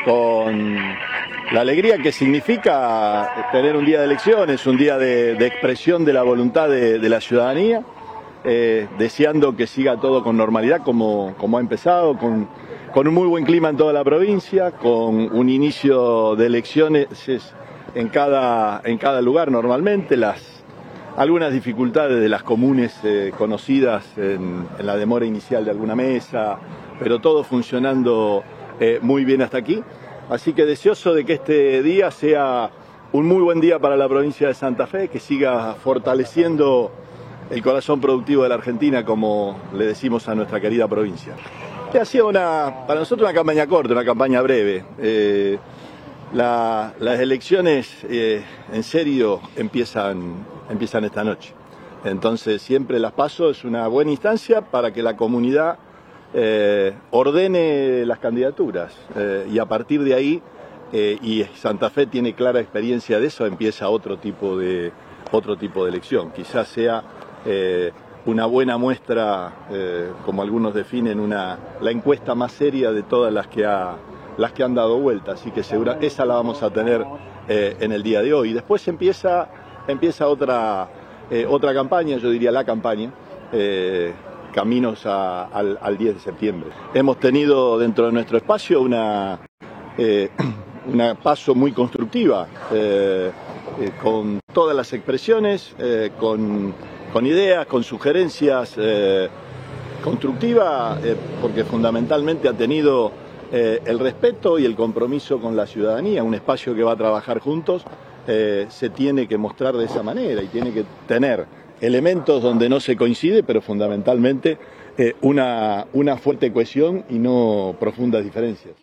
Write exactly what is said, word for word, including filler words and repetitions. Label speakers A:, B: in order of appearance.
A: con la alegría que significa tener un día de elecciones, un día de, de expresión de la voluntad de, de la ciudadanía, eh, deseando que siga todo con normalidad como, como ha empezado, con, con un muy buen clima en toda la provincia, con un inicio de elecciones en cada, en cada lugar normalmente, las, algunas dificultades de las comunes eh, conocidas en, en la demora inicial de alguna mesa, pero todo funcionando eh, muy bien hasta aquí. Así que deseoso de que este día sea un muy buen día para la provincia de Santa Fe, que siga fortaleciendo el corazón productivo de la Argentina, como le decimos a nuestra querida provincia. Ha sido una, para nosotros una campaña corta, una campaña breve. Eh, la, las elecciones eh, en serio empiezan, empiezan esta noche. Entonces siempre las PASO es una buena instancia para que la comunidad Eh, ordene las candidaturas eh, y a partir de ahí, eh, y Santa Fe tiene clara experiencia de eso, empieza otro tipo de, otro tipo de elección. Quizás sea eh, una buena muestra, eh, como algunos definen, una, la encuesta más seria de todas las que, ha, las que han dado vuelta, así que segura, esa la vamos a tener eh, en el día de hoy. Después empieza, empieza otra, eh, otra campaña, yo diría la campaña, eh, caminos a, al, al diez de septiembre. Hemos tenido dentro de nuestro espacio una, eh, una paso muy constructiva, eh, eh, con todas las expresiones, eh, con, con ideas, con sugerencias, eh, constructiva, eh, porque fundamentalmente ha tenido eh, el respeto y el compromiso con la ciudadanía, un espacio que va a trabajar juntos, eh, se tiene que mostrar de esa manera y tiene que tener elementos donde no se coincide, pero fundamentalmente eh, una, una fuerte cohesión y no profundas diferencias.